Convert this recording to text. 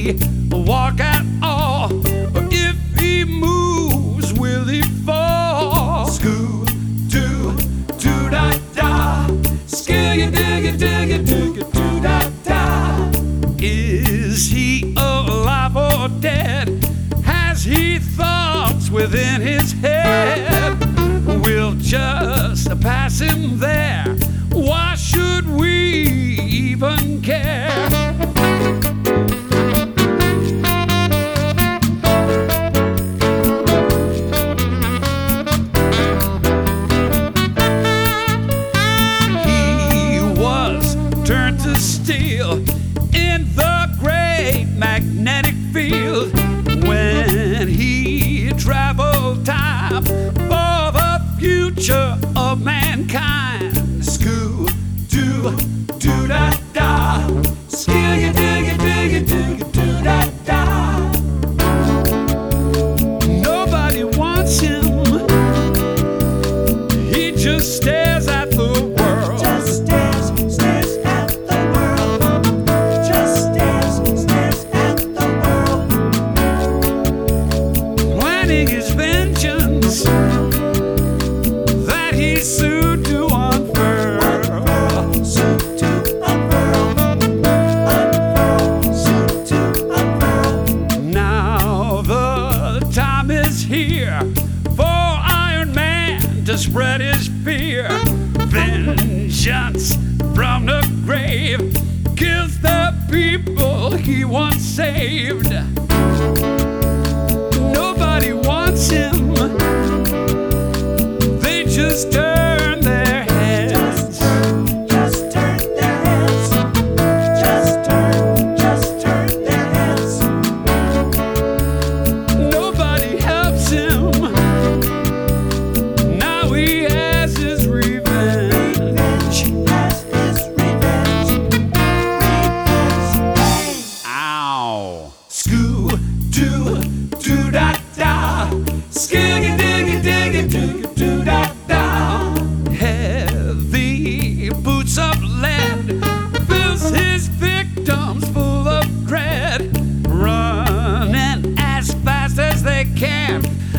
he walk at all? Or if he moves, will he fall? Scoo, doo, doo da da. Skilly diggy diggy diggy doo da da. Is he alive or dead? Has he thoughts within his head? We'll just pass him there. Why should we even care? He was turned to steel in the great magnetic field when he traveled time for the future of mankind. Scoo, doo, doo da da. Skilly diggy diggy diggy doo da da. Nobody wants him. He just stares at the world. Just stares at the world. Just stares at the world. Planning his vengeance that he soon to unfurl. Soon to unfurl. Unfurl. Soon to unfurl. Now the time is here for Iron Man to spread his fear. Vengeance from the grave kills the people he once saved. Nobody wants him. They just turn their heads. Just turn their heads. Just turn their heads. Nobody helps him. Now he has his revenge. Has his revenge. Revenge. Ow. Scoo, doo, doo da da. Skiggy diggy diggy diggy doo da da. Heavy boots of lead fills his victims full of dread, running as fast as they can